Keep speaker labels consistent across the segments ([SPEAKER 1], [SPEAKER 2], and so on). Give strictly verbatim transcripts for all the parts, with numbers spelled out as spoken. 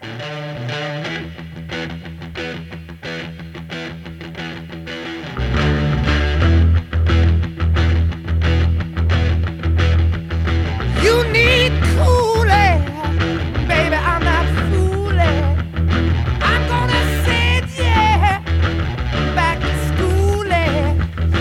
[SPEAKER 1] You need cooling, baby. I'm not fooling. I'm gonna send you back to schooling,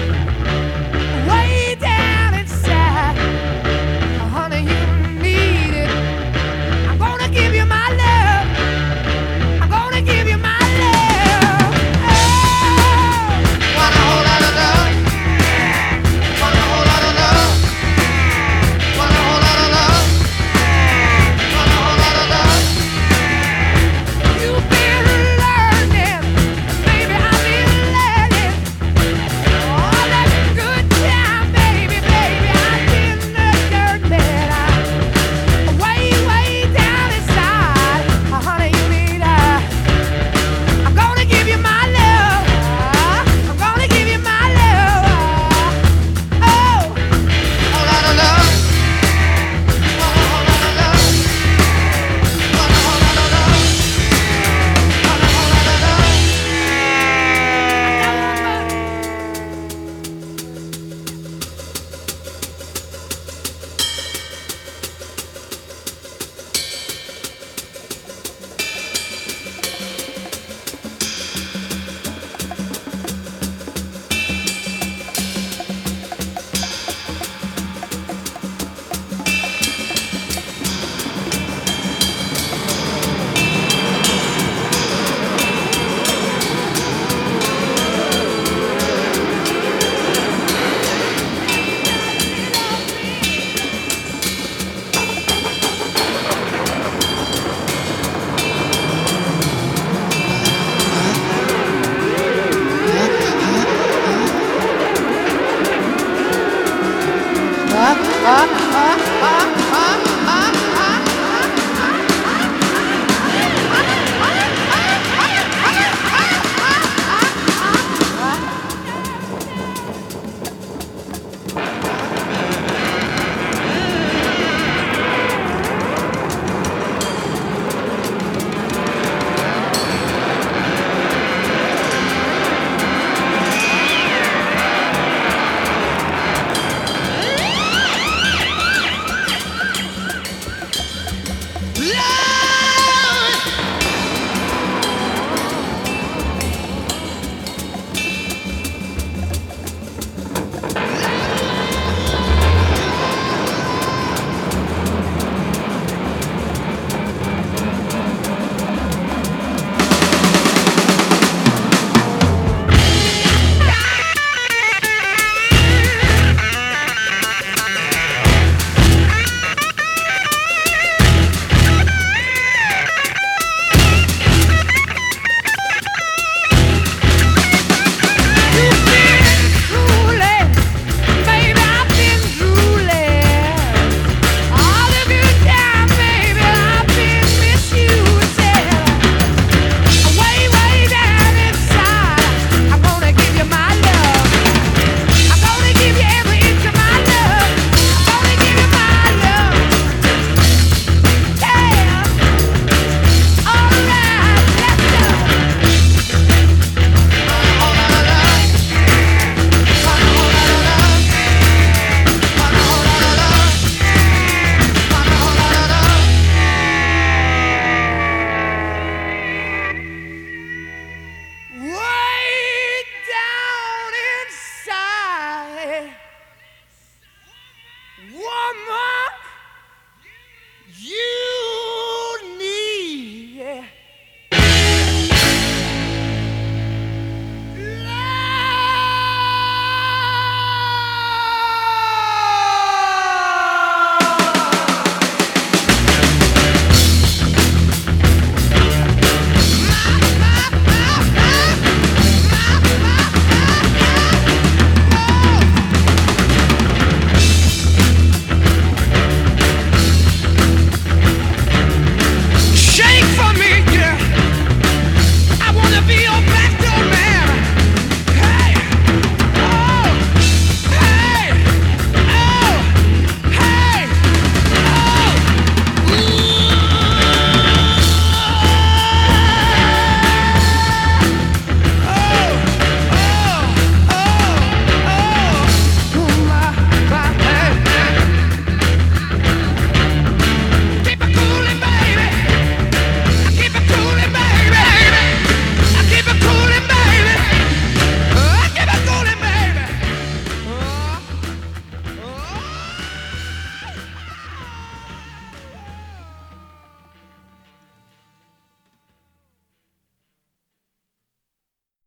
[SPEAKER 1] way down inside. Honey, you need it. I'm gonna give you my love. I'm gonna give you my love. Oh, want a whole lot of love. Want a whole lot of love. Want a whole lot of love. Want a whole lot of love. You've been learning, baby. I've been learning. All that good time, baby, baby. I've been learning. I'm way, way down inside. Honey, you need a. I'm gonna give you my love. I'm gonna give you my love. Oh, whole lot of love. Want a whole lot of love. Want a whole lot of love. Want a whole lot of love. Way down inside, woman, you